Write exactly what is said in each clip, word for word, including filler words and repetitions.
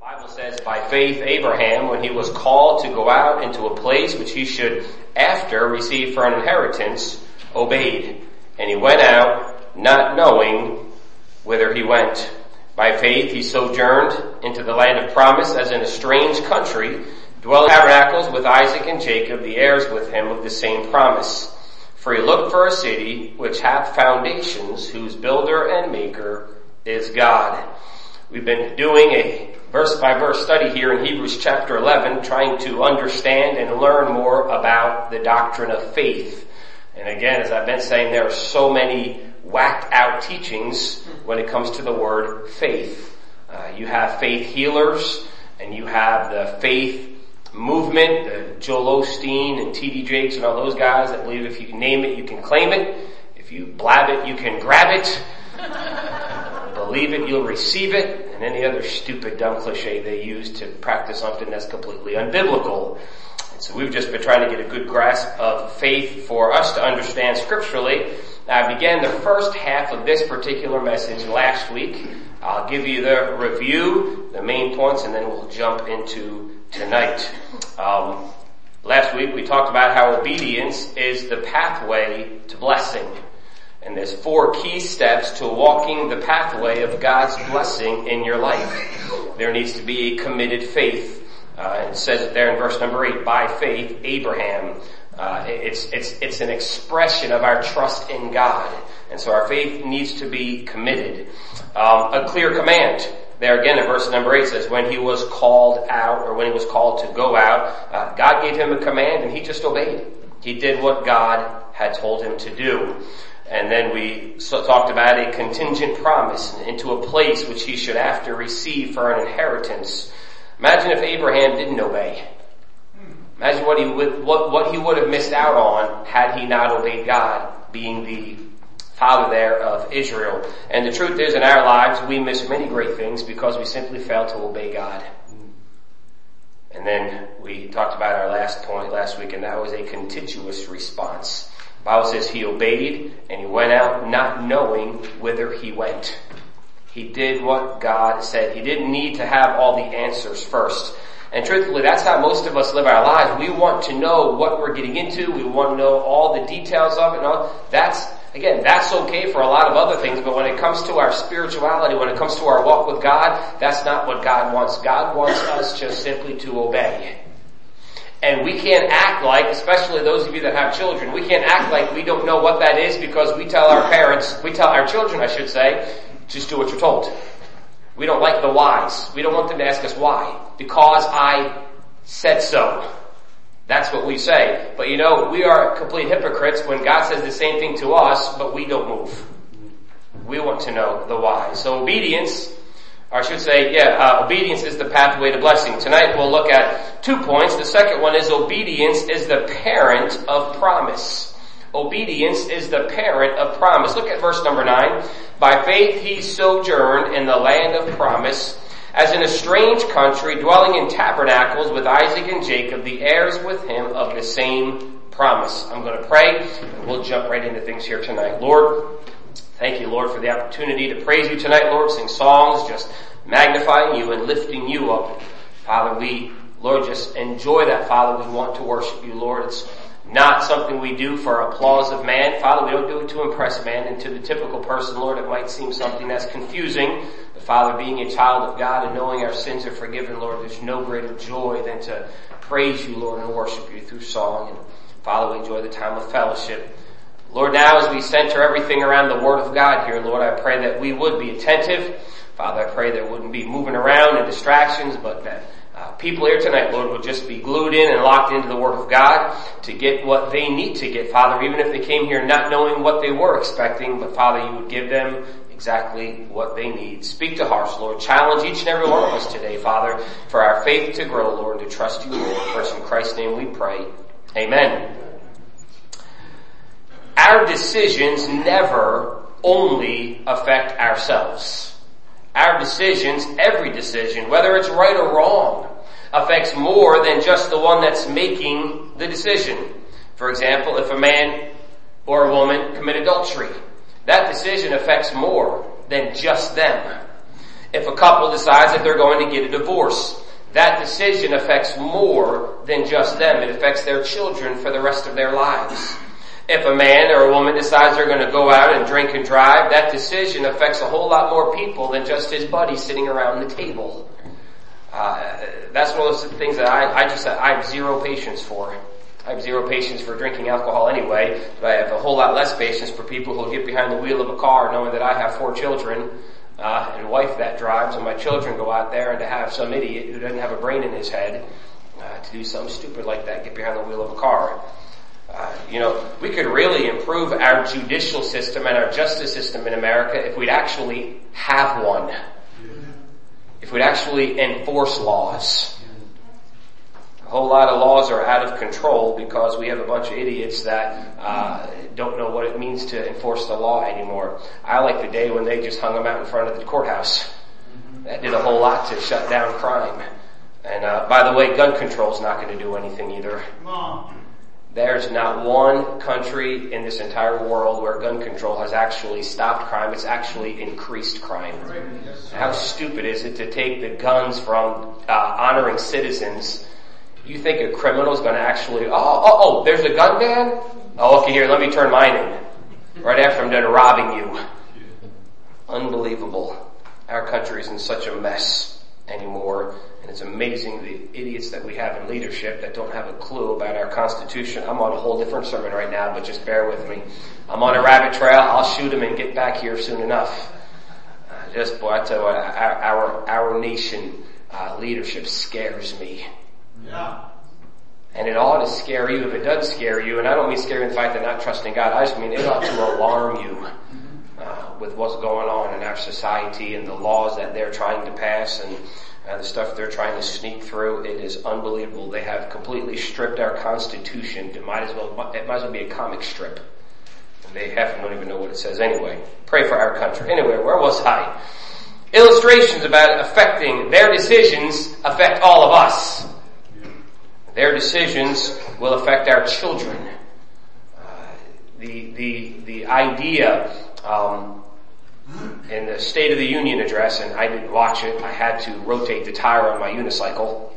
Bible says, by faith Abraham, when he was called to go out into a place which he should after receive for an inheritance, obeyed. And he went out, not knowing whither he went. By faith he sojourned into the land of promise, as in a strange country, dwelling in tabernacles with Isaac and Jacob, the heirs with him of the same promise. For he looked for a city which hath foundations, whose builder and maker is God. We've been doing a verse-by-verse study here in Hebrews chapter eleven, trying to understand and learn more about the doctrine of faith. And again, as I've been saying, there are so many whacked-out teachings when it comes to the word faith. Uh, you have faith healers, and you have the faith movement, the Joel Osteen and T D Jakes and all those guys that believe if you can name it, you can claim it. If you blab it, you can grab it. Believe it, you'll receive it, and any other stupid, dumb cliche they use to practice something that's completely unbiblical. And so we've just been trying to get a good grasp of faith for us to understand scripturally. I began the first half of this particular message last week. I'll give you the review, the main points, and then we'll jump into tonight. Um, last week we talked about how obedience is the pathway to blessing. And there's four key steps to walking the pathway of God's blessing in your life. There needs to be a committed faith. Uh, it says it there in verse number eight, by faith, Abraham. Uh, it's, it's, it's an expression of our trust in God. And so our faith needs to be committed. Um, a clear command. There again in verse number eight says, when he was called out, or when he was called to go out, uh, God gave him a command and he just obeyed. He did what God had told him to do. And then we so talked about a contingent promise into a place which he should after receive for an inheritance. Imagine if Abraham didn't obey. Imagine what he would, what, what he would have missed out on had he not obeyed God, being the father there of Israel. And the truth is, in our lives, we miss many great things because we simply fail to obey God. And then we talked about our last point last week, and that was a contiguous response. The Bible says he obeyed and he went out not knowing whither he went. He did what God said. He didn't need to have all the answers first. And truthfully, that's how most of us live our lives. We want to know what we're getting into. We want to know all the details of it and all. That's, again, that's okay for a lot of other things, but when it comes to our spirituality, when it comes to our walk with God, that's not what God wants. God wants us just simply to obey. And we can't act like, especially those of you that have children, we can't act like we don't know what that is because we tell our parents, we tell our children, I should say, just do what you're told. We don't like the whys. We don't want them to ask us why. Because I said so. That's what we say. But you know, we are complete hypocrites when God says the same thing to us, but we don't move. We want to know the why. So obedience, or I should say, yeah, uh, obedience is the pathway to blessing. Tonight we'll look at two points. The second one is obedience is the parent of promise. Obedience is the parent of promise. Look at verse number nine. By faith he sojourned in the land of promise, as in a strange country, dwelling in tabernacles with Isaac and Jacob, the heirs with him of the same promise. I'm going to pray, and we'll jump right into things here tonight. Lord, thank you, Lord, for the opportunity to praise you tonight, Lord, sing songs, just magnifying you and lifting you up. Father, we, Lord, just enjoy that, Father. We want to worship you, Lord. It's not something we do for applause of man. Father, we don't do it to impress man. And to the typical person, Lord, it might seem something that's confusing. But Father, being a child of God and knowing our sins are forgiven, Lord, there's no greater joy than to praise you, Lord, and worship you through song. And Father, we enjoy the time of fellowship. Lord, now as we center everything around the Word of God here, Lord, I pray that we would be attentive. Father, I pray there wouldn't be moving around and distractions, but that Uh, people here tonight, Lord, will just be glued in and locked into the Word of God to get what they need to get, Father, even if they came here not knowing what they were expecting, but Father, you would give them exactly what they need. Speak to hearts, Lord. Challenge each and every one of us today, Father, for our faith to grow, Lord, and to trust you, Lord. First, in Christ's name we pray. Amen. Our decisions never only affect ourselves. Our decisions, every decision, whether it's right or wrong, affects more than just the one that's making the decision. For example, if a man or a woman commit adultery, that decision affects more than just them. If a couple decides that they're going to get a divorce, that decision affects more than just them. It affects their children for the rest of their lives. If a man or a woman decides they're going to go out and drink and drive, that decision affects a whole lot more people than just his buddy sitting around the table. Uh, that's one of those things that I, I just, I have zero patience for. I have zero patience for drinking alcohol anyway, but I have a whole lot less patience for people who get behind the wheel of a car knowing that I have four children, uh, and a wife that drives, and my children go out there, and to have some idiot who doesn't have a brain in his head, uh, to do something stupid like that, get behind the wheel of a car. Uh, you know, we could really improve our judicial system and our justice system in America if we'd actually have one. If we'd actually enforce laws. A whole lot of laws are out of control because we have a bunch of idiots that uh don't know what it means to enforce the law anymore. I like the day when they just hung them out in front of the courthouse. That did a whole lot to shut down crime. And uh by the way, gun control's not going to do anything either. There's not one country in this entire world where gun control has actually stopped crime. It's actually increased crime. How stupid is it to take the guns from uh honoring citizens? You think a criminal is going to actually, oh, oh, oh, there's a gun ban? Oh, okay, here, let me turn mine in. Right after I'm done robbing you. Unbelievable. Our country is in such a mess anymore. And it's amazing the idiots that we have in leadership that don't have a clue about our Constitution. I'm on a whole different sermon right now, but just bear with me. I'm on a rabbit trail. I'll shoot him and get back here soon enough. Uh, just, boy, I tell you what, our, our, our nation uh, leadership scares me. Yeah. And it ought to scare you if it doesn't scare you. And I don't mean scare you in the fact that not trusting God. I just mean it ought to alarm you uh, with what's going on in our society and the laws that they're trying to pass and uh, the stuff they're trying to sneak through. It is unbelievable. They have completely stripped our Constitution. It might as well, it might as well be a comic strip. And they half don't even know what it says anyway. Pray for our country. Anyway, where was I? Illustrations about affecting their decisions affect all of us. Their decisions will affect our children. Uh, the the the idea um, in the State of the Union address, and I didn't watch it. I had to rotate the tire on my unicycle,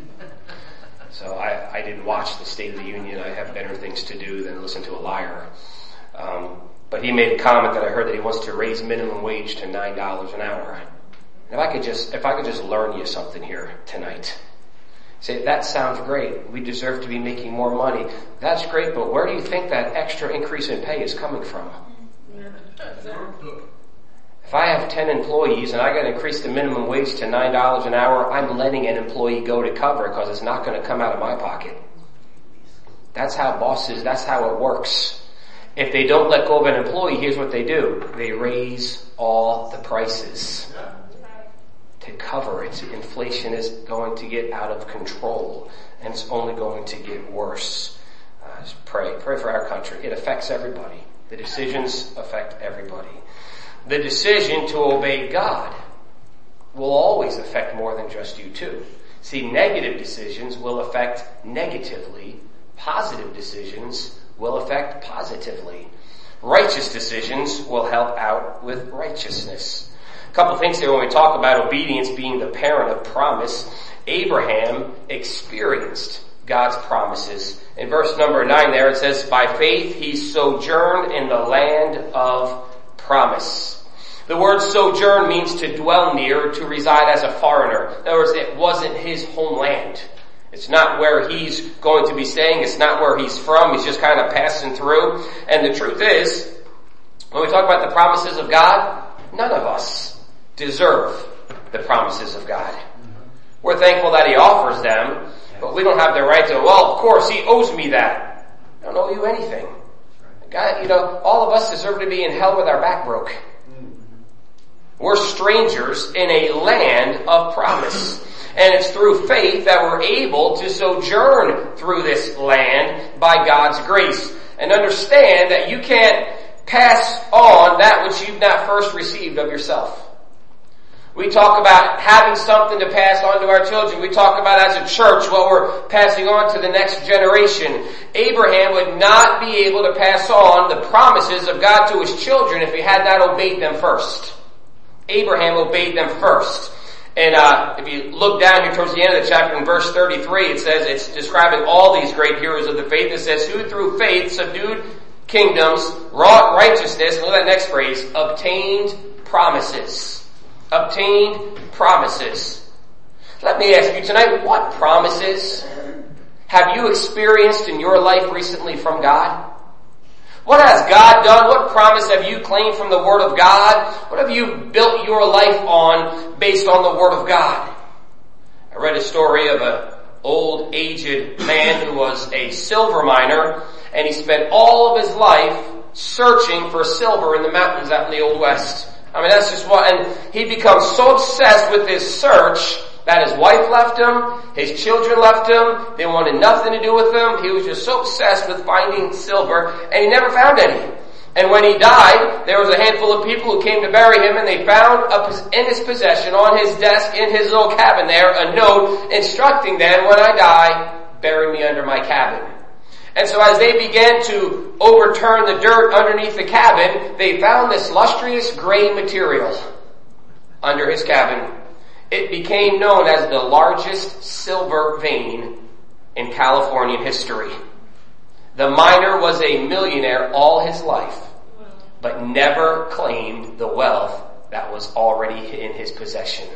so I, I didn't watch the State of the Union. I have better things to do than listen to a liar. Um, but he made a comment that I heard that he wants to raise minimum wage to nine dollars an hour. And if I could just if I could just learn you something here tonight. Say, that sounds great. We deserve to be making more money. That's great, but where do you think that extra increase in pay is coming from? If I have ten employees and I got to increase the minimum wage to nine dollars an hour, I'm letting an employee go to cover it because it's not going to come out of my pocket. That's how bosses, that's how it works. If they don't let go of an employee, here's what they do. They raise all the prices. To cover it. Inflation is going to get out of control, and it's only going to get worse. Uh, just pray. Pray for our country. It affects everybody. The decisions affect everybody. The decision to obey God will always affect more than just you too. See, negative decisions will affect negatively. Positive decisions will affect positively. Righteous decisions will help out with righteousness. A couple things here when we talk about obedience being the parent of promise. Abraham experienced God's promises. In verse number nine there it says, by faith he sojourned in the land of promise. The word sojourn means to dwell near, to reside as a foreigner. In other words, it wasn't his homeland. It's not where he's going to be staying. It's not where he's from. He's just kind of passing through. And the truth is, when we talk about the promises of God, none of us deserve the promises of God. We're thankful that he offers them, but we don't have the right to, well, of course, he owes me that. I don't owe you anything. God, you know, all of us deserve to be in hell with our back broke. We're strangers in a land of promise. And it's through faith that we're able to sojourn through this land by God's grace. And understand that you can't pass on that which you've not first received of yourself. We talk about having something to pass on to our children. We talk about as a church what we're passing on to the next generation. Abraham would not be able to pass on the promises of God to his children if he had not obeyed them first. Abraham obeyed them first. And uh, if you look down here towards the end of the chapter in verse thirty-three, it says, it's describing all these great heroes of the faith. It says, who through faith subdued kingdoms, wrought righteousness, and look at that next phrase, obtained promises. Obtained promises. Let me ask you tonight, what promises have you experienced in your life recently from God? What has God done? What promise have you claimed from the Word of God? What have you built your life on based on the Word of God? I read a story of an old, aged man who was a silver miner, and he spent all of his life searching for silver in the mountains out in the Old West. I mean, that's just what, and he becomes so obsessed with his search that his wife left him, his children left him, they wanted nothing to do with him. He was just so obsessed with finding silver, and he never found any. And when he died, there was a handful of people who came to bury him, and they found in his possession, on his desk, in his little cabin there, a note instructing them, when I die, bury me under my cabin. And so as they began to overturn the dirt underneath the cabin, they found this lustrous gray material under his cabin. It became known as the largest silver vein in Californian history. The miner was a millionaire all his life, but never claimed the wealth that was already in his possession.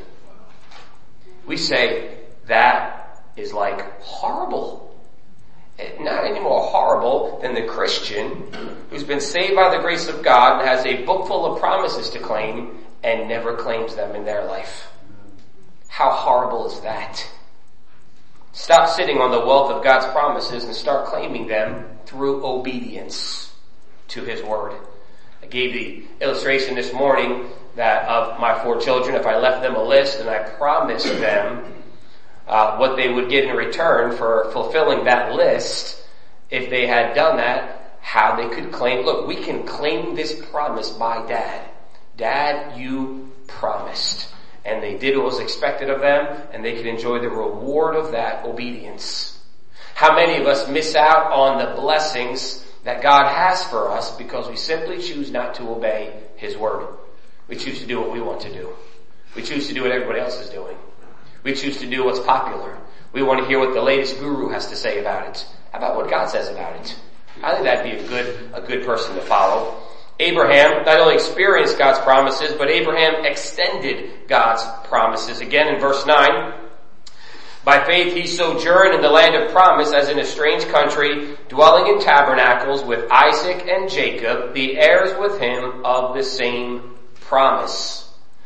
We say that is like horrible. Not any more horrible than the Christian who's been saved by the grace of God and has a book full of promises to claim and never claims them in their life. How horrible is that? Stop sitting on the wealth of God's promises and start claiming them through obedience to His Word. I gave the illustration this morning that of my four children, if I left them a list and I promised them uh, what they would get in return for fulfilling that list, if they had done that, how they could claim, look, we can claim this promise by Dad. Dad, you promised. And they did what was expected of them, and they could enjoy the reward of that obedience. How many of us miss out on the blessings that God has for us because we simply choose not to obey His Word? We choose to do what we want to do. We choose to do what everybody else is doing. We choose to do what's popular. We want to hear what the latest guru has to say about it. How about what God says about it? I think that'd be a good, a good person to follow. Abraham not only experienced God's promises, but Abraham extended God's promises. Again in verse nine, by faith he sojourned in the land of promise as in a strange country, dwelling in tabernacles with Isaac and Jacob, the heirs with him of the same promise.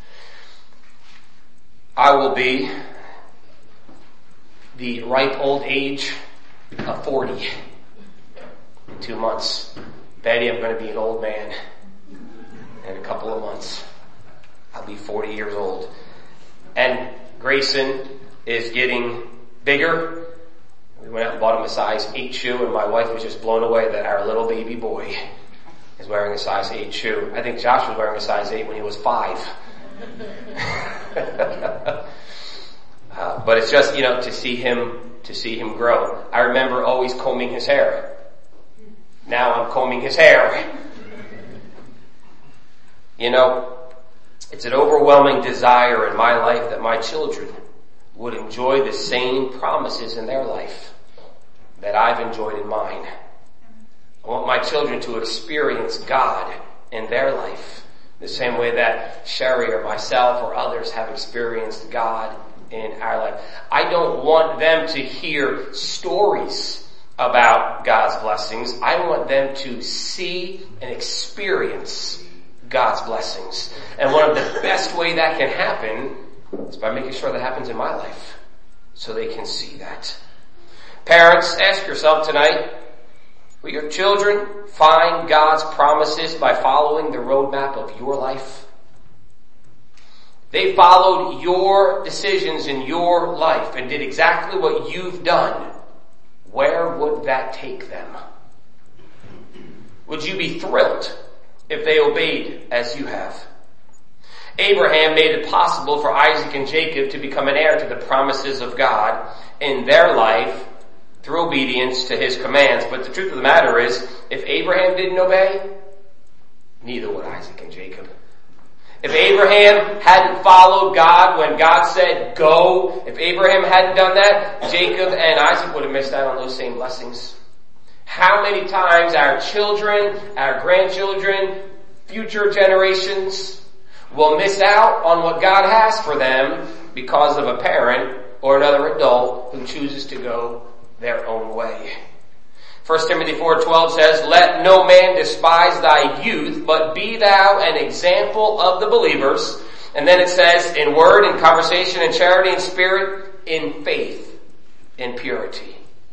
I will be the ripe old age of forty in two months. Betty, I'm going to be an old man in a couple of months. I'll be forty years old. And Grayson is getting bigger. We went out and bought him a size eight shoe, and my wife was just blown away that our little baby boy is wearing a size eight shoe. I think Josh was wearing a size eight when he was five. uh, but it's just, you know, to see him, to see him grow. I remember always combing his hair. Now I'm combing his hair. You know, it's an overwhelming desire in my life that my children would enjoy the same promises in their life that I've enjoyed in mine. I want my children to experience God in their life the same way that Sherry or myself or others have experienced God in our life. I don't want them to hear stories about God's blessings. I want them to see and experience God's blessings. And one of the best way that can happen is by making sure that happens in my life so they can see that. Parents, ask yourself tonight, will your children find God's promises by following the roadmap of your life? They followed your decisions in your life and did exactly what you've done. Where would that take them? Would you be thrilled if they obeyed as you have? Abraham made it possible for Isaac and Jacob to become an heir to the promises of God in their life through obedience to His commands. But the truth of the matter is, if Abraham didn't obey, neither would Isaac and Jacob. If Abraham hadn't followed God when God said go, if Abraham hadn't done that, Jacob and Isaac would have missed out on those same blessings. How many times our children, our grandchildren, future generations will miss out on what God has for them because of a parent or another adult who chooses to go their own way. First Timothy four twelve says, let no man despise thy youth, but be thou an example of the believers. And then it says, in word, in conversation, in charity, in spirit, in faith, in purity.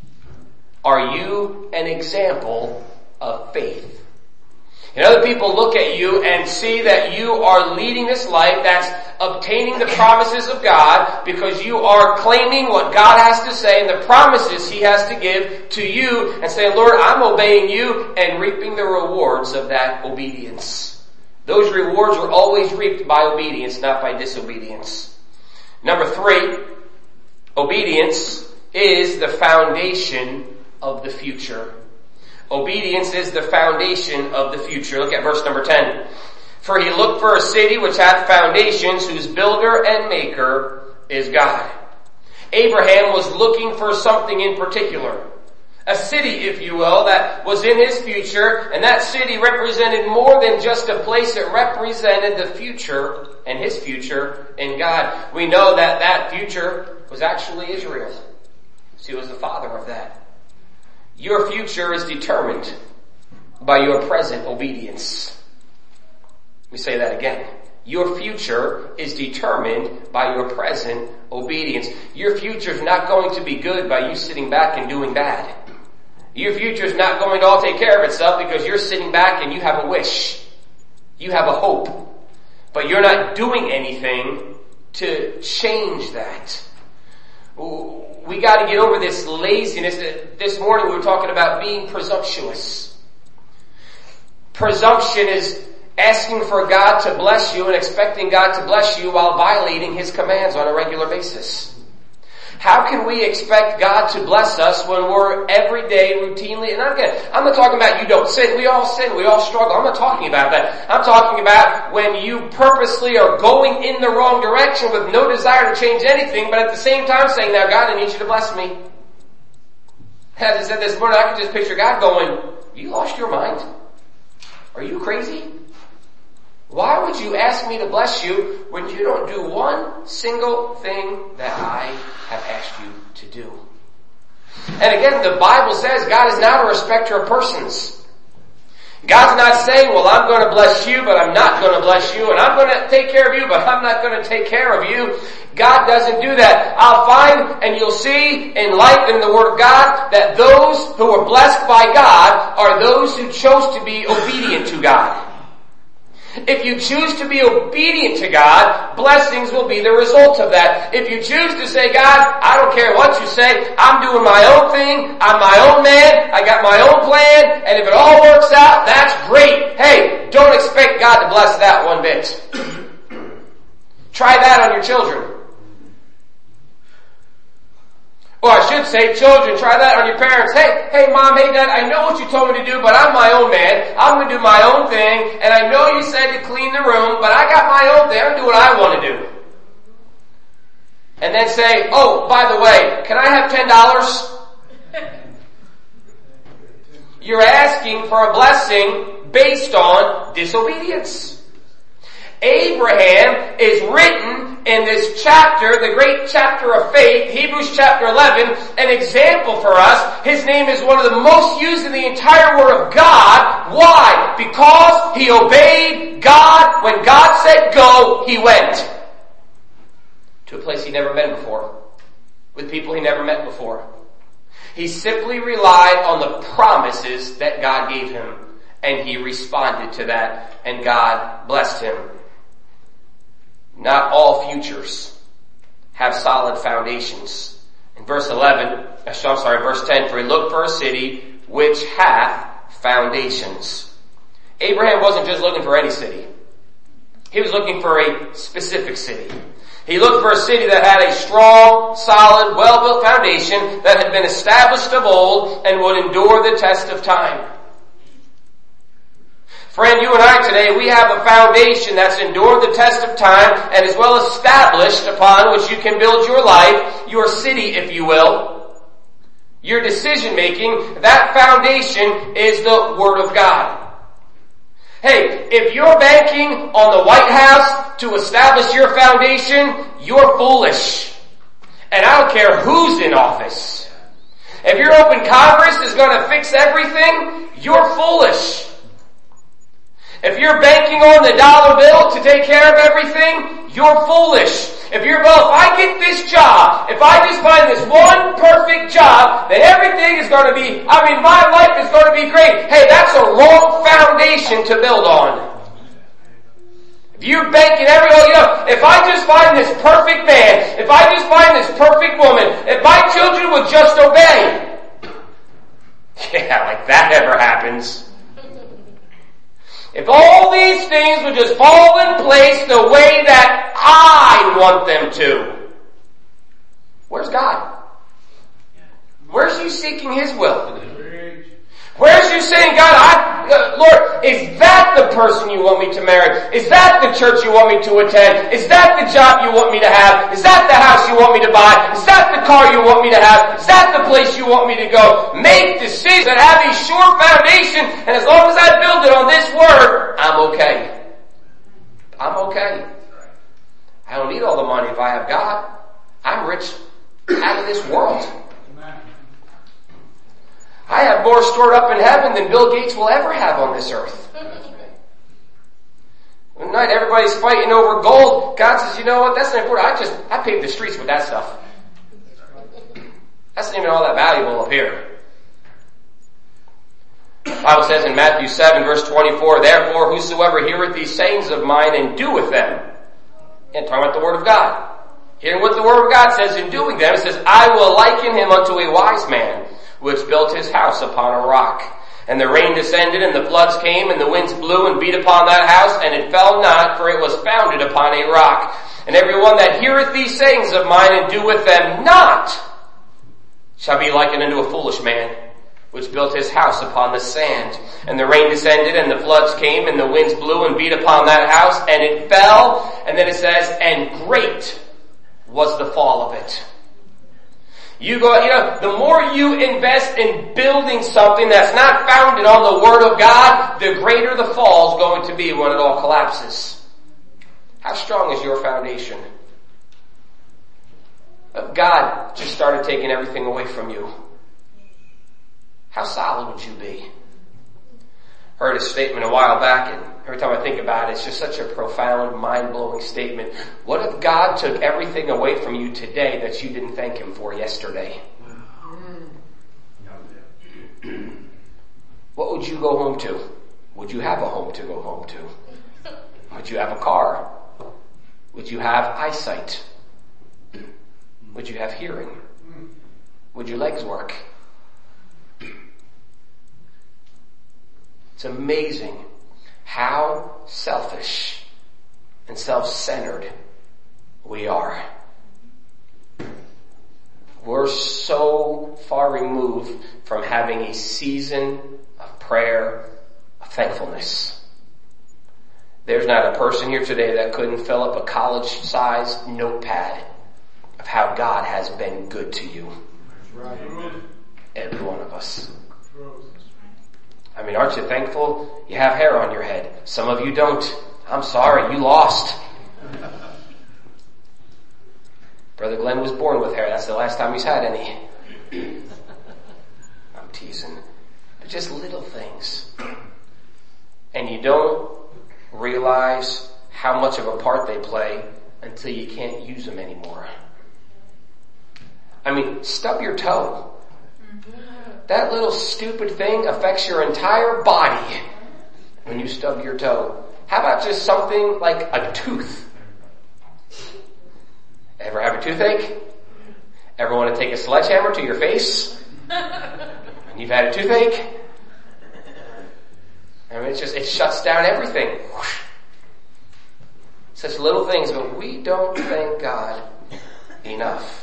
Are you an example of faith? And other people look at you and see that you are leading this life that's obtaining the promises of God because you are claiming what God has to say and the promises He has to give to you and saying, Lord, I'm obeying you and reaping the rewards of that obedience. Those rewards are always reaped by obedience, not by disobedience. Number three, obedience is the foundation of the future. Obedience is the foundation of the future. Look at verse number ten. For he looked for a city which hath foundations, whose builder and maker is God. Abraham was looking for something in particular. A city, if you will, that was in his future, and that city represented more than just a place. It represented the future and his future in God. We know that that future was actually Israel. So he was the father of that. Your future is determined by your present obedience. Let me say that again. Your future is determined by your present obedience. Your future is not going to be good by you sitting back and doing bad. Your future is not going to all take care of itself because you're sitting back and you have a wish. You have a hope. But you're not doing anything to change that. We got to get over this laziness. This morning we were talking about being presumptuous. Presumption is asking for God to bless you and expecting God to bless you while violating His commands on a regular basis. How can we expect God to bless us when we're every day routinely, and again, I'm not talking about you don't sin. We all sin. We all struggle. I'm not talking about that. I'm talking about when you purposely are going in the wrong direction with no desire to change anything, but at the same time saying, now God, I need you to bless me. As I said this morning, I can just picture God going, you lost your mind? Are you crazy? Why would you ask me to bless you when you don't do one single thing that I have asked you to do? And again, the Bible says God is not a respecter of persons. God's not saying, well, I'm going to bless you, but I'm not going to bless you, and I'm going to take care of you, but I'm not going to take care of you. God doesn't do that. I'll find, and you'll see in life in the Word of God, that those who are blessed by God are those who chose to be obedient to God. If you choose to be obedient to God, blessings will be the result of that. If you choose to say, God, I don't care what you say, I'm doing my own thing, I'm my own man, I got my own plan, and if it all works out, that's great. Hey, don't expect God to bless that one bit. Try that on your children. Or I should say, children, try that on your parents. Hey, hey mom, hey dad, I know what you told me to do, but I'm my own man. I'm going to do my own thing. And I know you said to clean the room, but I got my own thing. I'm going to do what I want to do. And then say, oh, by the way, can I have ten dollars? You're asking for a blessing based on disobedience. Abraham is written in this chapter, the great chapter of faith, Hebrews chapter eleven, an example for us. His name is one of the most used in the entire Word of God. Why? Because he obeyed God. When God said go, he went to a place he never been before, with people he never met before. He simply relied on the promises that God gave him, and he responded to that, and God blessed him. Not all futures have solid foundations. In verse eleven, I'm sorry, verse ten, for he looked for a city which hath foundations. Abraham wasn't just looking for any city. He was looking for a specific city. He looked for a city that had a strong, solid, well-built foundation that had been established of old and would endure the test of time. Friend, you and I today, we have a foundation that's endured the test of time and is well established upon which you can build your life, your city, if you will. Your decision making, that foundation is the Word of God. Hey, if you're banking on the White House to establish your foundation, you're foolish. And I don't care who's in office. If your open Congress is going to fix everything, you're foolish. If you're banking on the dollar bill to take care of everything, you're foolish. If you're, well, if I get this job, if I just find this one perfect job, then everything is going to be, I mean, my life is going to be great. Hey, that's a wrong foundation to build on. If you're banking every, oh, you know, if I just find this perfect man, if I just find this perfect woman, if my children would just obey. Yeah, like that ever happens. If all these things would just fall in place the way that I want them to. Where's God? Where's you seeking His will? Where's you saying, God, I, uh, Lord, is that the person you want me to marry? Is that the church you want me to attend? Is that the job you want me to have? Is that the house you want me to buy? Is that the car you want me to have? Is that the place you want me to go? Make decisions that have a sure foundation, and as long as I build it on this Word, I'm okay. I'm okay. I don't need all the money if I have God. I'm rich out of this world. I have more stored up in heaven than Bill Gates will ever have on this earth. One night everybody's fighting over gold. God says, you know what, that's not important. I just, I paved the streets with that stuff. That's not even all that valuable up here. The Bible says in Matthew seven verse twenty-four, therefore whosoever heareth these sayings of mine and doeth them. And talking about the Word of God. Hearing what the Word of God says and doing them, it says, I will liken him unto a wise man, which built his house upon a rock. And the rain descended, and the floods came, and the winds blew and beat upon that house, and it fell not, for it was founded upon a rock. And every one that heareth these sayings of mine and doeth them not shall be likened unto a foolish man, which built his house upon the sand. And the rain descended, and the floods came, and the winds blew and beat upon that house, and it fell. And then it says, and great was the fall of it. You go, you know, the more you invest in building something that's not founded on the Word of God, the greater the fall is going to be when it all collapses. How strong is your foundation? If God just started taking everything away from you, how solid would you be? Heard a statement a while back, and every time I think about it, it's just such a profound, mind-blowing statement. What if God took everything away from you today that you didn't thank Him for yesterday? What would you go home to? Would you have a home to go home to? Would you have a car? Would you have eyesight? Would you have hearing? Would your legs work? It's amazing how selfish and self-centered we are. We're so far removed from having a season of prayer, of thankfulness. There's not a person here today that couldn't fill up a college-sized notepad of how God has been good to you. Right. Every one of us. I mean, aren't you thankful you have hair on your head? Some of you don't. I'm sorry, you lost. Brother Glenn was born with hair. That's the last time he's had any. I'm teasing. But just little things. And you don't realize how much of a part they play until you can't use them anymore. I mean, stub your toe. That little stupid thing affects your entire body when you stub your toe. How about just something like a tooth? Ever have a toothache? Ever want to take a sledgehammer to your face when you've had a toothache? I mean, it's just, it shuts down everything. Such little things, but we don't thank God enough.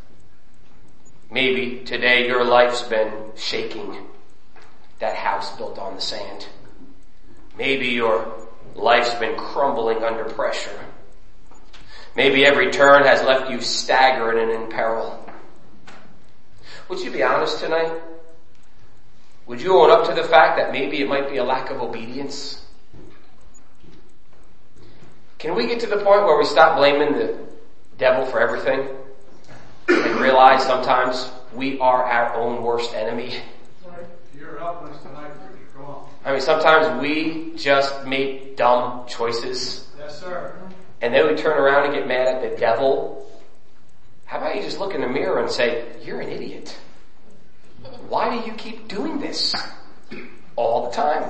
Maybe today your life's been shaking. That house built on the sand. Maybe your life's been crumbling under pressure. Maybe every turn has left you staggering and in peril. Would you be honest tonight? Would you own up to the fact that maybe it might be a lack of obedience? Can we get to the point where we stop blaming the devil for everything and realize sometimes we are our own worst enemy? You're helping us tonight, preacher. Go on. I mean, sometimes we just make dumb choices. Yes, sir. And then we turn around and get mad at the devil. How about you just look in the mirror and say, you're an idiot. Why do you keep doing this all the time?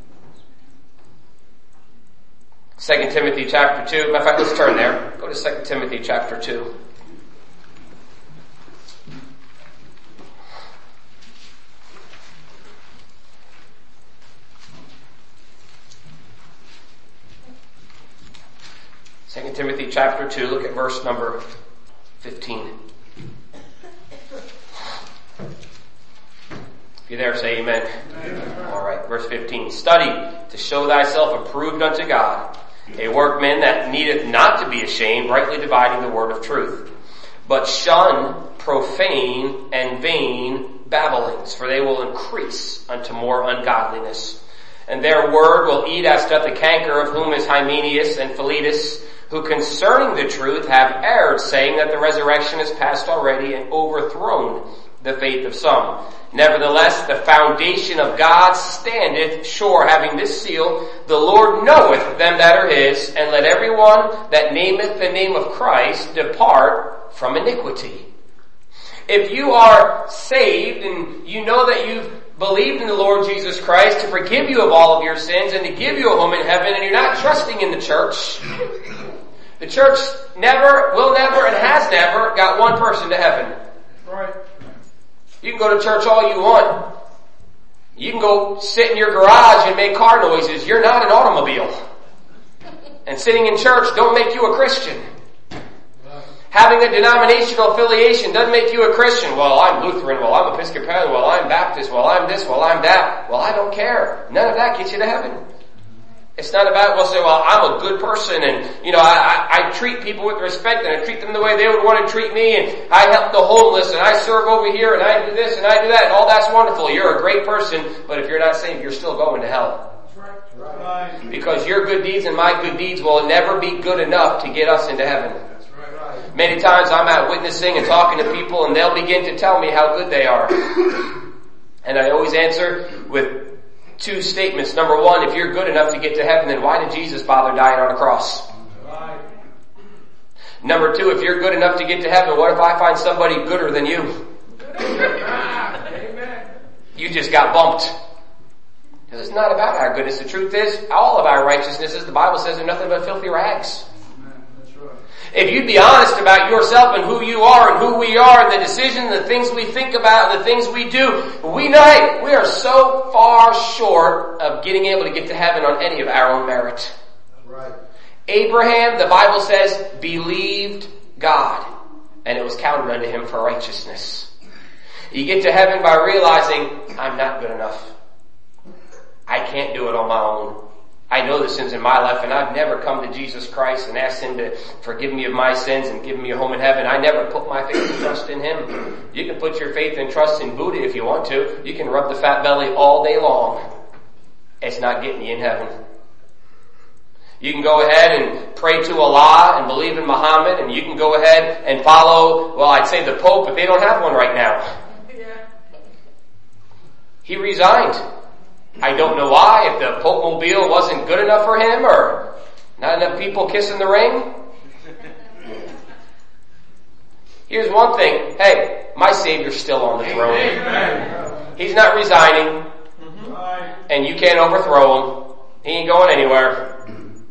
Second Timothy chapter two. In fact, let's turn there. Go to Second Timothy chapter two. Second Timothy chapter two, look at verse number fifteen. If you're there, say amen. Amen. All right, verse fifteen. Study to show thyself approved unto God, a workman that needeth not to be ashamed, rightly dividing the word of truth. But shun profane and vain babblings, for they will increase unto more ungodliness. And their word will eat as doth the canker, of whom is Hymenaeus and Philetus, who concerning the truth have erred, saying that the resurrection is past already, and overthrown the faith of some. Nevertheless, the foundation of God standeth sure, having this seal, the Lord knoweth them that are his, and let everyone that nameth the name of Christ depart from iniquity. If you are saved and you know that you've believed in the Lord Jesus Christ to forgive you of all of your sins and to give you a home in heaven, and you're not trusting in the church, the church never, will never, and has never got one person to heaven. Right. You can go to church all you want. You can go sit in your garage and make car noises. You're not an automobile. And sitting in church don't make you a Christian. Having a denominational affiliation doesn't make you a Christian. Well, I'm Lutheran. Well, I'm Episcopalian. Well, I'm Baptist. Well, I'm this. Well, I'm that. Well, I don't care. None of that gets you to heaven. It's not about, well, say, well, I'm a good person and, you know, I, I, I treat people with respect and I treat them the way they would want to treat me, and I help the homeless and I serve over here and I do this and I do that, and all that's wonderful. You're a great person, but if you're not saved, you're still going to hell. That's right. That's right. Because your good deeds and my good deeds will never be good enough to get us into heaven. That's right. Many times I'm out witnessing and talking to people and they'll begin to tell me how good they are. And I always answer with two statements. Number one, if you're good enough to get to heaven, then why did Jesus bother dying on a cross? Right. Number two, if you're good enough to get to heaven, what if I find somebody gooder than you? Amen. You just got bumped. Because it's not about our goodness. The truth is, all of our righteousnesses, the Bible says, are nothing but filthy rags. If you'd be honest about yourself and who you are and who we are and the decisions, the things we think about, the things we do, we know we are so far short of getting able to get to heaven on any of our own merit. Right. Abraham, the Bible says, believed God, and it was counted unto him for righteousness. You get to heaven by realizing, I'm not good enough. I can't do it on my own. I know the sins in my life, and I've never come to Jesus Christ and asked him to forgive me of my sins and give me a home in heaven. I never put my faith and trust in him. You can put your faith and trust in Buddha if you want to. You can rub the fat belly all day long. It's not getting you in heaven. You can go ahead and pray to Allah and believe in Muhammad, and you can go ahead and follow, well, I'd say the Pope, but they don't have one right now. He resigned. I don't know why, if the Pope Mobile wasn't good enough for him or not enough people kissing the ring. Here's one thing. Hey, my Savior's still on the throne. Amen. He's not resigning. Mm-hmm. And you can't overthrow him. He ain't going anywhere.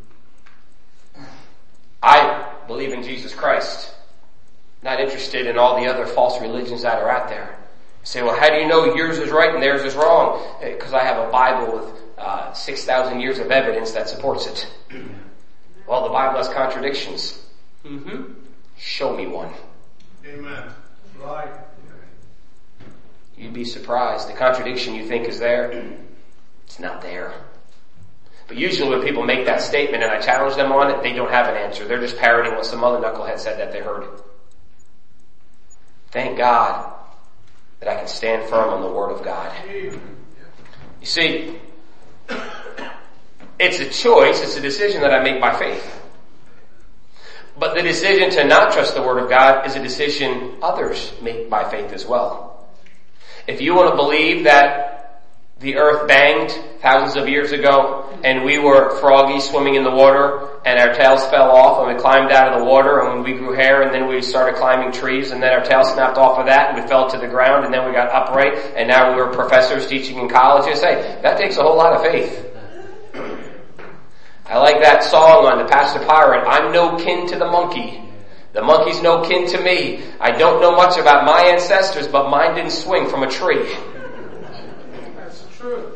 I believe in Jesus Christ. Not interested in all the other false religions that are out there. You say, well, how do you know yours is right and theirs is wrong? Because I have a Bible with uh, six thousand years of evidence that supports it. Well, the Bible has contradictions. Mm-hmm. Show me one. Amen. Right. You'd be surprised. The contradiction you think is there, it's not there. But usually when people make that statement and I challenge them on it, they don't have an answer. They're just parroting what some other knucklehead said that they heard. Thank God that I can stand firm on the Word of God. You see, it's a choice, it's a decision that I make by faith. But the decision to not trust the Word of God is a decision others make by faith as well. If you want to believe that the earth banged thousands of years ago and we were froggies swimming in the water and our tails fell off and we climbed out of the water and we grew hair and then we started climbing trees and then our tails snapped off of that and we fell to the ground and then we got upright and now we were professors teaching in colleges. Hey, that takes a whole lot of faith. I like that song on the Pastor Pirate, I'm no kin to the monkey. The monkey's no kin to me. I don't know much about my ancestors, but mine didn't swing from a tree. That's true.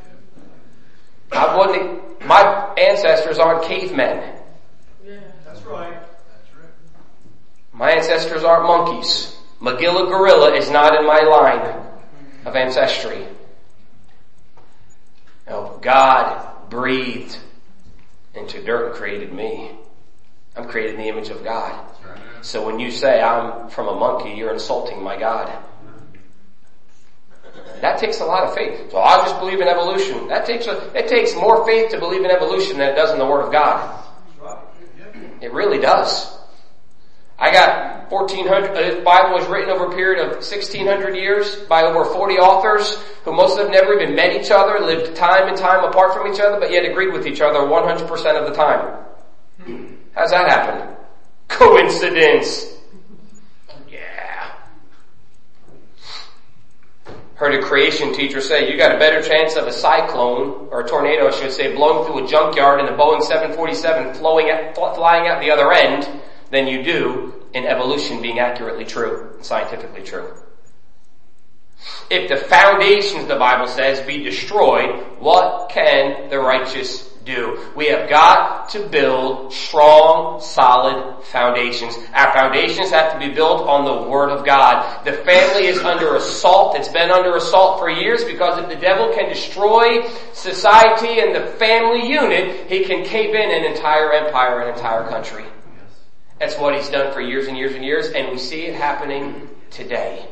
I wouldn't, my ancestors aren't cavemen. Yeah, that's right. That's right. My ancestors aren't monkeys. Magilla gorilla is not in my line of ancestry. No, God breathed into dirt and created me. I'm created in the image of God. So when you say I'm from a monkey, you're insulting my God. That takes a lot of faith. So I just believe in evolution. That takes a, it takes more faith to believe in evolution than it does in the Word of God. It really does. I got fourteen hundred, this Bible was written over a period of sixteen hundred years by over forty authors who most of them never even met each other, lived time and time apart from each other, but yet agreed with each other one hundred percent of the time. How's that happen? Coincidence. Yeah. Heard a creation teacher say you got a better chance of a cyclone, or a tornado I should say, blowing through a junkyard and a Boeing seven forty-seven flowing at, flying out the other end than you do in evolution being accurately true, scientifically true. If the foundations, the Bible says, be destroyed, what can the righteous do? We have got to build strong, solid foundations. Our foundations have to be built on the Word of God. The family is under assault. It's been under assault for years because if the devil can destroy society and the family unit, he can cave in an entire empire, an entire country. That's what he's done for years and years and years, and we see it happening today.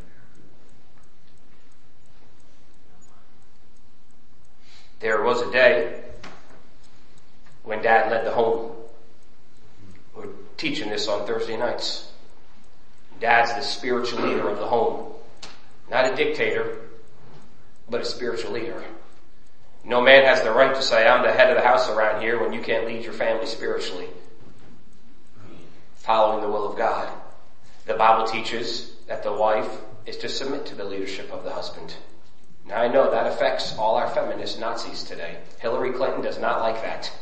There was a day when Dad led the home. We're teaching this on Thursday nights. Dad's the spiritual leader of the home. Not a dictator, but a spiritual leader. No man has the right to say, I'm the head of the house around here when you can't lead your family spiritually. Following the will of God. The Bible teaches that the wife is to submit to the leadership of the husband. Now I know that affects all our feminist Nazis today. Hillary Clinton does not like that.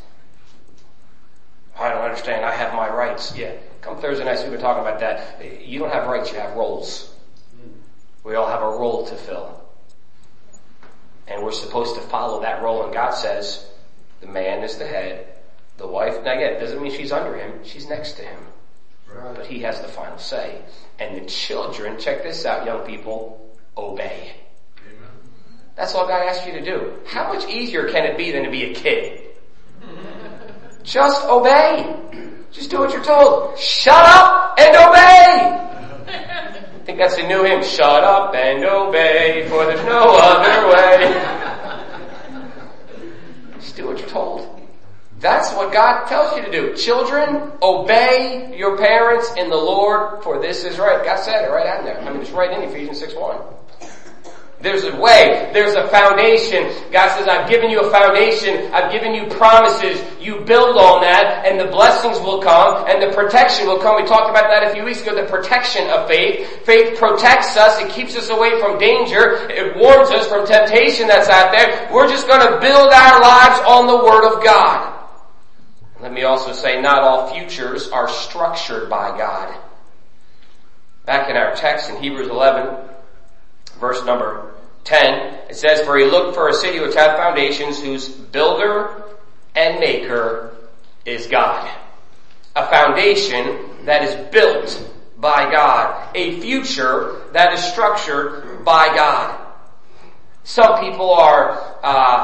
I don't understand, I have my rights. Yeah, come Thursday nights we've been talking about that. You don't have rights, you have roles. We all have a role to fill. And we're supposed to follow that role, and God says, the man is the head, the wife, now again, it doesn't mean she's under him, she's next to him. Right. But he has the final say. And the children, check this out young people, obey. Amen. That's all God asks you to do. How much easier can it be than to be a kid? Just obey. Just do what you're told. Shut up and obey. I think that's a new hymn. Shut up and obey, for there's no other way. Just do what you're told. That's what God tells you to do. Children, obey your parents in the Lord, for this is right. God said it right out there. I mean, it's right in Ephesians six one. There's a way. There's a foundation. God says, I've given you a foundation. I've given you promises. You build on that and the blessings will come and the protection will come. We talked about that a few weeks ago, the protection of faith. Faith protects us. It keeps us away from danger. It warns us from temptation that's out there. We're just going to build our lives on the Word of God. Let me also say, not all futures are structured by God. Back in our text in Hebrews eleven, verse number ten, it says, for he looked for a city which hath foundations, whose builder and maker is God. A foundation that is built by God. A future that is structured by God. Some people are, uh,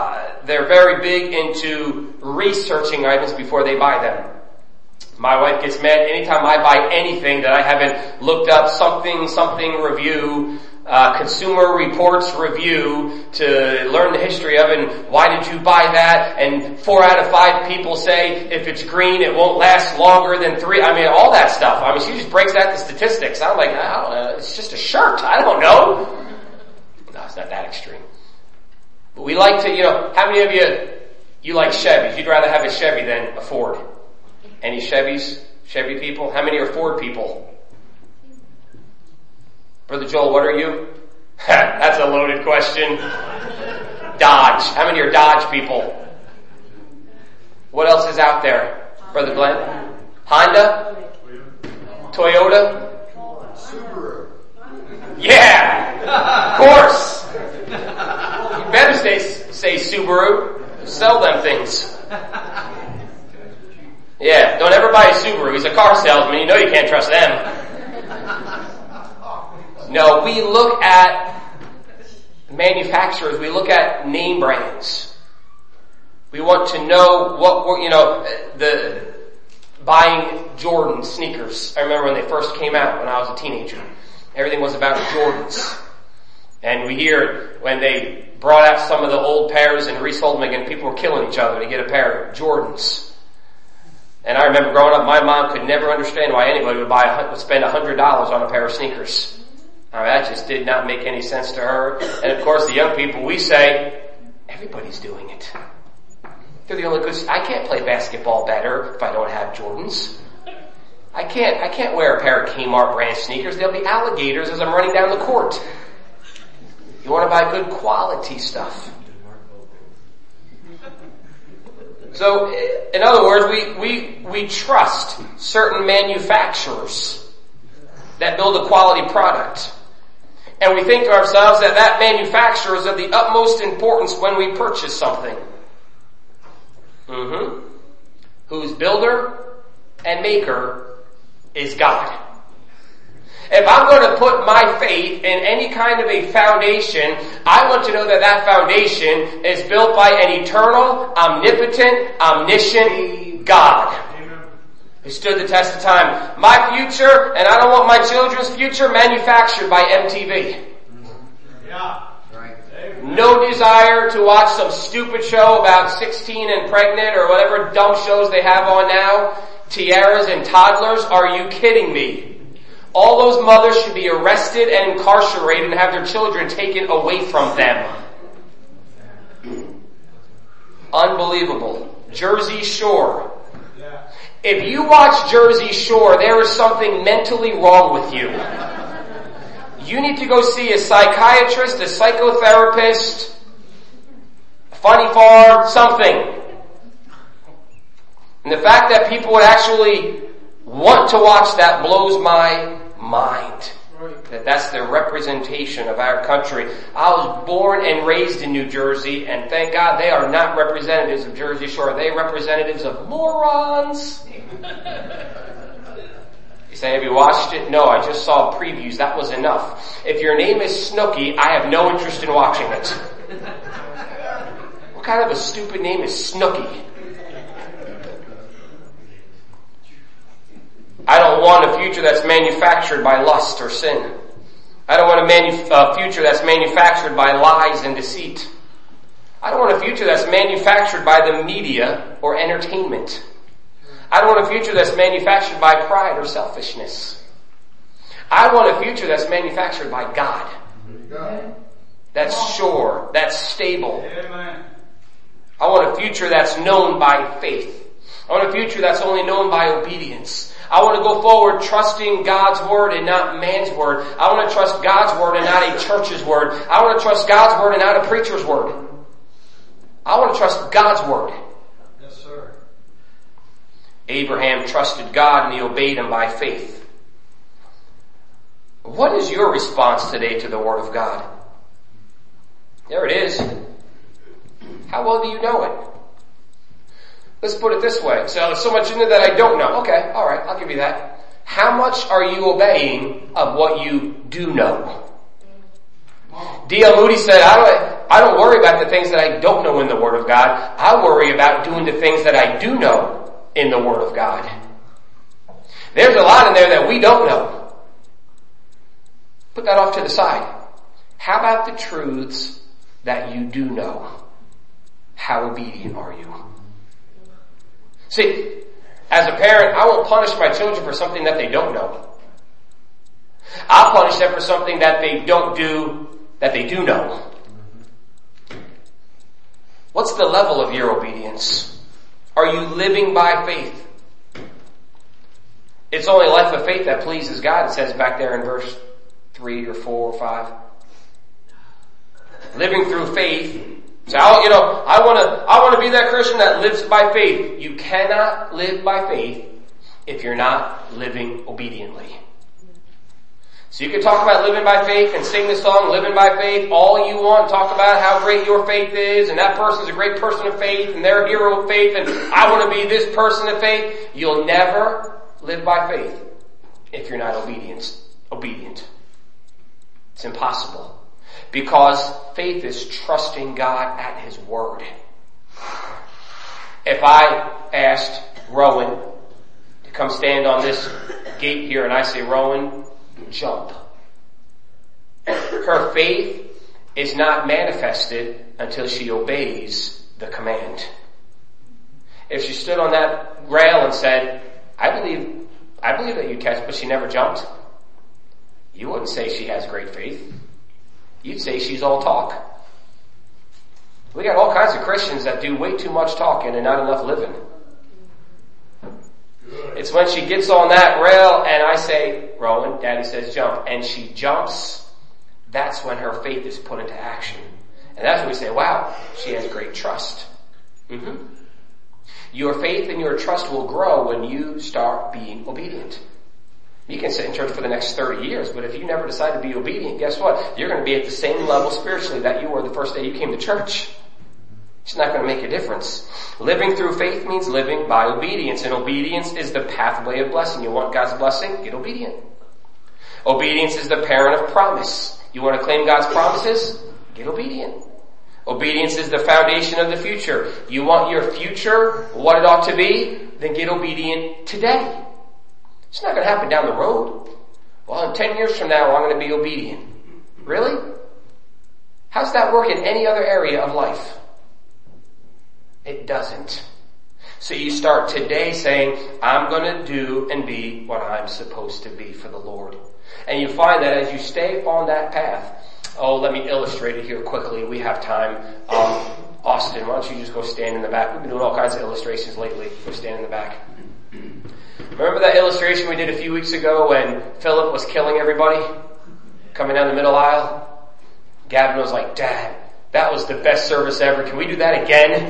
they're very big into researching items before they buy them. My wife gets mad anytime I buy anything that I haven't looked up something, something review, uh, Consumer Reports review to learn the history of it and why did you buy that? And four out of five people say if it's green it won't last longer than three. I mean, all that stuff. I mean, she just breaks out the statistics. I'm like, I don't know, it's just a shirt. I don't know. No, it's not that extreme. But we like to, you know, how many of you, you like Chevys? You'd rather have a Chevy than a Ford. Any Chevys? Chevy people? How many are Ford people? Brother Joel, what are you? That's a loaded question. Dodge. How many are Dodge people? What else is out there? Brother Glenn? Honda? Toyota? Subaru. Yeah! Of course! You better say, say Subaru. Sell them things. Yeah, don't ever buy a Subaru. He's a car salesman. You know you can't trust them. No, we look at manufacturers. We look at name brands. We want to know what we're, you know, the buying Jordan sneakers. I remember when they first came out when I was a teenager. Everything was about Jordans. And we hear when they brought out some of the old pairs and resold them again, people were killing each other to get a pair of Jordans. And I remember growing up, my mom could never understand why anybody would buy, would spend a hundred dollars on a pair of sneakers. I mean, that just did not make any sense to her. And of course, the young people, we say, everybody's doing it. They're the only good. I can't play basketball better if I don't have Jordans. I can't. I can't wear a pair of Kmart brand sneakers. There'll be alligators as I'm running down the court. You want to buy good quality stuff. So, in other words, we, we, we trust certain manufacturers that build a quality product. And we think to ourselves that that manufacturer is of the utmost importance when we purchase something. Mm-hmm. Whose builder and maker is God. If I'm going to put my faith in any kind of a foundation, I want to know that that foundation is built by an eternal, omnipotent, omniscient God. Who stood the test of time. My future, and I don't want my children's future manufactured by M T V. Yeah. No desire to watch some stupid show about sixteen and pregnant or whatever dumb shows they have on now. Tiaras and toddlers. Are you kidding me? All those mothers should be arrested and incarcerated and have their children taken away from them. Unbelievable. Jersey Shore. If you watch Jersey Shore, there is something mentally wrong with you. You need to go see a psychiatrist, a psychotherapist, a funny farm, something. And the fact that people would actually want to watch that blows my mind. That that's the representation of our country. I was born and raised in New Jersey, and thank God they are not representatives of Jersey Shore. They are representatives of morons. You say, have you watched it? No, I just saw previews. That was enough. If your name is Snooky, I have no interest in watching it. What kind of a stupid name is Snooky? I don't want a future that's manufactured by lust or sin. I don't want a manu- uh, future that's manufactured by lies and deceit. I don't want a future that's manufactured by the media or entertainment. I don't want a future that's manufactured by pride or selfishness. I want a future that's manufactured by God. That's sure, that's stable. I want a future that's known by faith. I want a future that's only known by obedience. I want to go forward trusting God's word and not man's word. I want to trust God's word and not a church's word. I want to trust God's word and not a preacher's word. I want to trust God's word. Yes, sir. Abraham trusted God and he obeyed him by faith. What is your response today to the word of God? There it is. How well do you know it? Let's put it this way. So there's so much in there that I don't know. Okay, alright, I'll give you that. How much are you obeying of what you do know? D L Moody said, I don't, I don't worry about the things that I don't know in the Word of God. I worry about doing the things that I do know in the Word of God. There's a lot in there that we don't know. Put that off to the side. How about the truths that you do know? How obedient are you? See, as a parent, I won't punish my children for something that they don't know. I'll punish them for something that they don't do, that they do know. What's the level of your obedience? Are you living by faith? It's only a life of faith that pleases God, it says back there in verse three or four or five. Living through faith. So, I, you know, I want to, I want to be that Christian that lives by faith. You cannot live by faith if you're not living obediently. So you can talk about living by faith and sing the song, living by faith, all you want. Talk about how great your faith is, and that person's a great person of faith, and they're a hero of faith, and I want to be this person of faith. You'll never live by faith if you're not obedient. Obedient. It's impossible. Because faith is trusting God at His word. If I asked Rowan to come stand on this gate here and I say, Rowan, jump. Her faith is not manifested until she obeys the command. If she stood on that rail and said, I believe, I believe that you catch, but she never jumped, you wouldn't say she has great faith. You'd say she's all talk. We got all kinds of Christians that do way too much talking and not enough living. Good. It's when she gets on that rail and I say, Rowan, Daddy says jump, and she jumps, that's when her faith is put into action. And that's when we say, wow, she has great trust. Mm-hmm. Your faith and your trust will grow when you start being obedient. You can sit in church for the next thirty years, but if you never decide to be obedient, guess what? You're going to be at the same level spiritually that you were the first day you came to church. It's not going to make a difference. Living through faith means living by obedience, and obedience is the pathway of blessing. You want God's blessing? Get obedient. Obedience is the parent of promise. You want to claim God's promises? Get obedient. Obedience is the foundation of the future. You want your future, what it ought to be? Then get obedient today. It's not going to happen down the road. Well, in ten years from now, I'm going to be obedient. Really? How's that work in any other area of life? It doesn't. So you start today saying, I'm going to do and be what I'm supposed to be for the Lord. And you find that as you stay on that path, oh, let me illustrate it here quickly. We have time. Um, Austin, why don't you just go stand in the back? We've been doing all kinds of illustrations lately. Go stand in the back. Remember that illustration we did a few weeks ago when Philip was killing everybody? Coming down the middle aisle? Gavin was like, Dad, that was the best service ever. Can we do that again?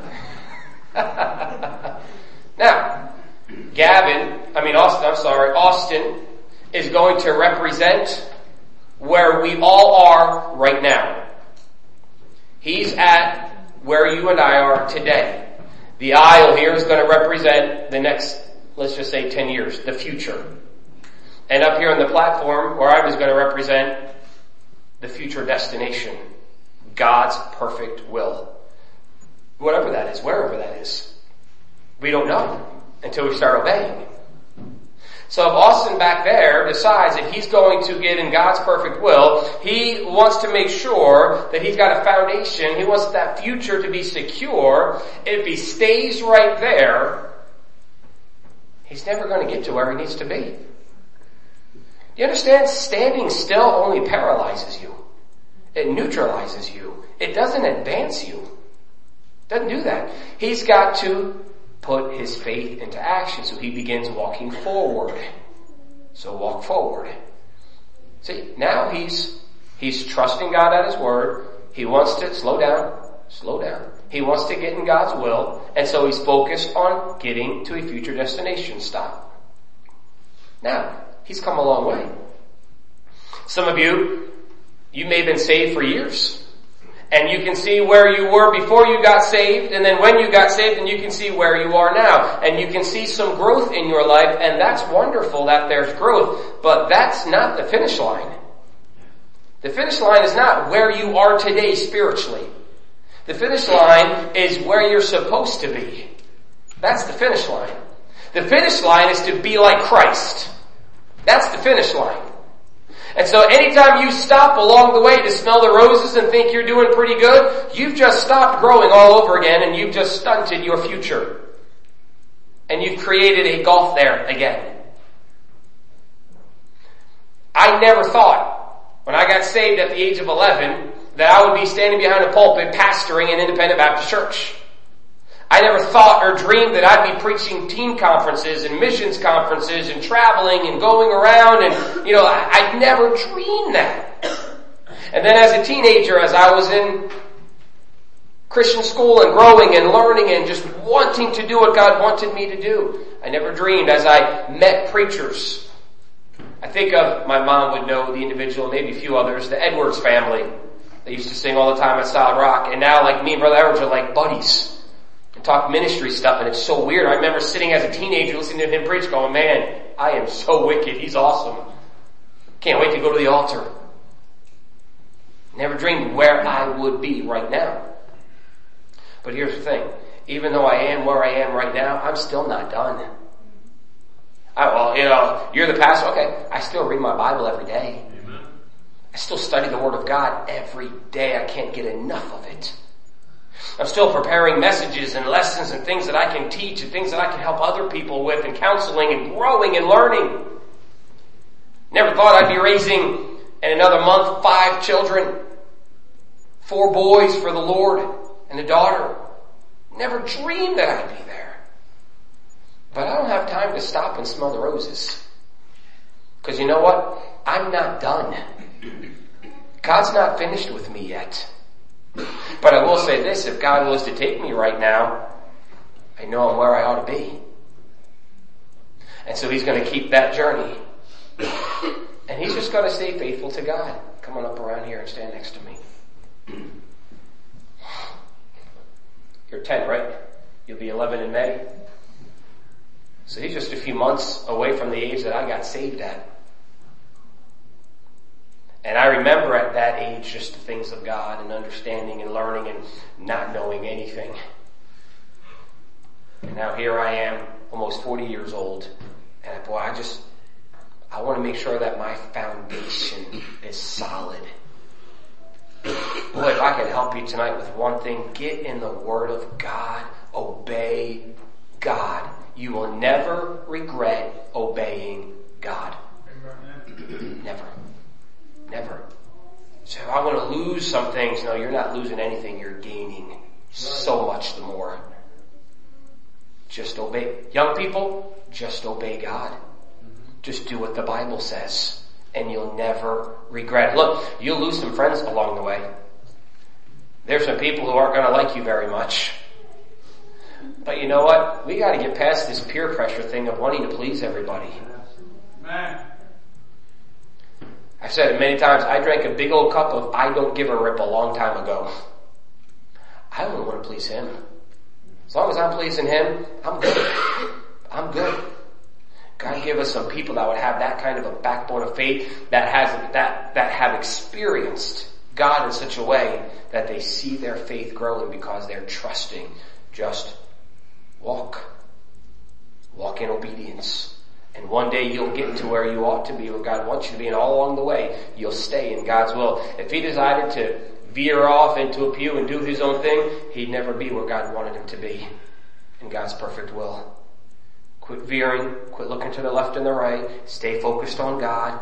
Now, Gavin, I mean Austin, I'm sorry, Austin is going to represent where we all are right now. He's at where you and I are today. The aisle here is going to represent the next, let's just say ten years, the future. And up here on the platform, where I was going to represent the future destination, God's perfect will. Whatever that is, wherever that is. We don't know until we start obeying. So if Austin back there decides that he's going to get in God's perfect will, he wants to make sure that he's got a foundation, he wants that future to be secure. If he stays right there, he's never going to get to where he needs to be. You understand? Standing still only paralyzes you. It neutralizes you. It doesn't advance you. It doesn't do that. He's got to put his faith into action, so he begins walking forward. So walk forward. See, now he's, he's trusting God at His word. He wants to slow down, slow down. He wants to get in God's will, and so he's focused on getting to a future destination stop. Now, he's come a long way. Some of you, you may have been saved for years. And you can see where you were before you got saved, and then when you got saved, and you can see where you are now. And you can see some growth in your life, and that's wonderful that there's growth, but that's not the finish line. The finish line is not where you are today spiritually. The finish line is where you're supposed to be. That's the finish line. The finish line is to be like Christ. That's the finish line. And so anytime you stop along the way to smell the roses and think you're doing pretty good, you've just stopped growing all over again and you've just stunted your future. And you've created a gulf there again. I never thought, when I got saved at the age of eleven, that I would be standing behind a pulpit pastoring an independent Baptist church. I never thought or dreamed that I'd be preaching teen conferences and missions conferences and traveling and going around and, you know, I, I'd never dreamed that. And then as a teenager, as I was in Christian school and growing and learning and just wanting to do what God wanted me to do, I never dreamed as I met preachers. I think of, my mom would know the individual, maybe a few others, the Edwards family. They used to sing all the time at Solid Rock, and now like me and Brother Edwards are like buddies. And talk ministry stuff, and it's so weird. I remember sitting as a teenager listening to him preach going, man, I am so wicked. He's awesome. Can't wait to go to the altar. Never dreamed where I would be right now. But here's the thing. Even though I am where I am right now, I'm still not done. I, well, you know, you're the pastor. Okay, I still read my Bible every day. Amen. I still study the Word of God every day. I can't get enough of it. I'm still preparing messages and lessons and things that I can teach and things that I can help other people with and counseling and growing and learning. Never thought I'd be raising in another month five children, four boys for the Lord and a daughter. Never dreamed that I'd be there. But I don't have time to stop and smell the roses. Because you know what? I'm not done. God's not finished with me yet. But I will say this, if God was to take me right now, I know I'm where I ought to be. And so He's going to keep that journey. And He's just going to stay faithful to God. Come on up around here and stand next to me. You're ten, right? You'll be eleven in May. So He's just a few months away from the age that I got saved at. And I remember at that age just the things of God and understanding and learning and not knowing anything. And now here I am, almost forty years old. And boy, I just, I want to make sure that my foundation is solid. Boy, if I could help you tonight with one thing, get in the Word of God, obey God. You will never regret obeying God. Never. Never. So if I want to lose some things, no, you're not losing anything, you're gaining so much the more. Just obey. Young people, just obey God. Just do what the Bible says, and you'll never regret it. Look, you'll lose some friends along the way. There's some people who aren't going to like you very much. But you know what? We got to get past this peer pressure thing of wanting to please everybody. Man. I've said it many times, I drank a big old cup of I don't give a rip a long time ago. I only want to please Him. As long as I'm pleasing Him, I'm good. I'm good. God give us some people that would have that kind of a backbone of faith that has, that, that have experienced God in such a way that they see their faith growing because they're trusting. Just walk. Walk in obedience. And one day you'll get to where you ought to be, where God wants you to be, and all along the way, you'll stay in God's will. If He decided to veer off into a pew and do His own thing, He'd never be where God wanted Him to be, in God's perfect will. Quit veering, quit looking to the left and the right, stay focused on God,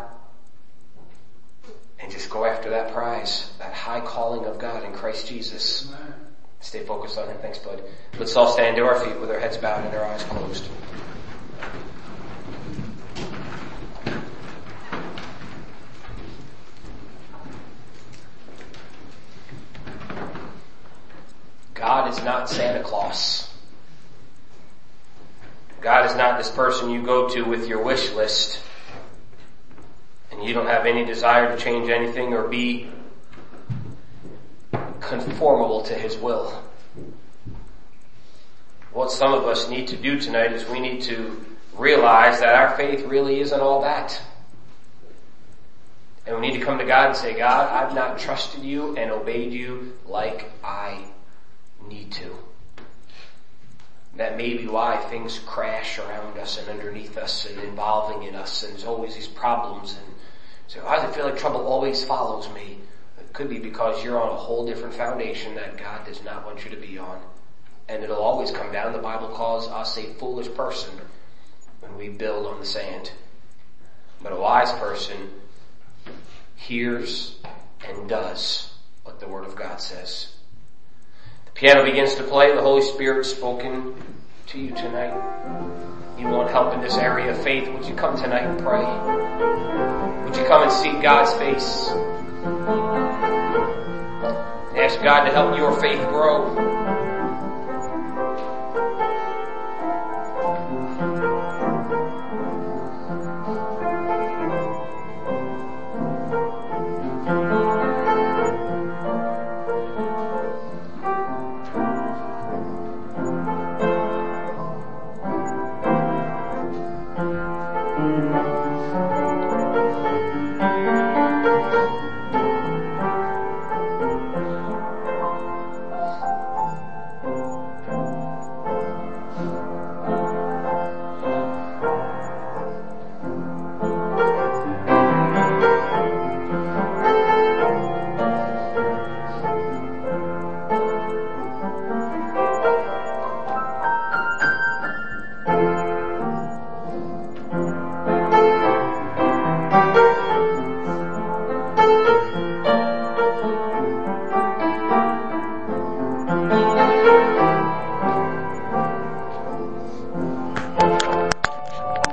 and just go after that prize, that high calling of God in Christ Jesus. Stay focused on Him. Thanks, bud. Let's all stand to our feet with our heads bowed and our eyes closed. God is not Santa Claus. God is not this person you go to with your wish list and you don't have any desire to change anything or be conformable to His will. What some of us need to do tonight is we need to realize that our faith really isn't all that. And we need to come to God and say, God, I've not trusted you and obeyed you like I need to. That may be why things crash around us and underneath us and involving in us, and there's always these problems. And so why does it feel like trouble always follows me? It could be because you're on a whole different foundation that God does not want you to be on. And it'll always come down. The Bible calls us a foolish person when we build on the sand. But a wise person hears and does what the Word of God says. The piano begins to play. The Holy Spirit spoken to you tonight. You want help in this area of faith? Would you come tonight and pray? Would you come and seek God's face? Ask God to help your faith grow.